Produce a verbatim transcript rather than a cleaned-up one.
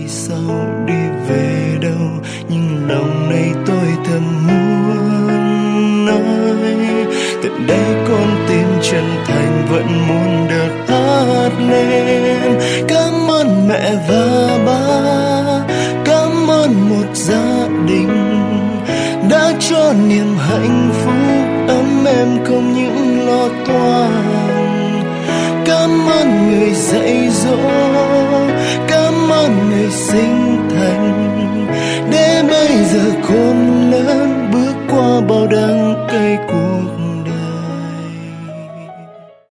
sau đi về đâu, nhưng lòng này tôi thầm muốn nói. Từ đây con tim chân thành vẫn muốn được hát lên. Cảm ơn mẹ và ba, cảm ơn một gia đình đã cho niềm hạnh phúc ấm êm không những lo toan. Cảm ơn người dạy dỗ, cảm ơn người sinh thành, để bây giờ khôn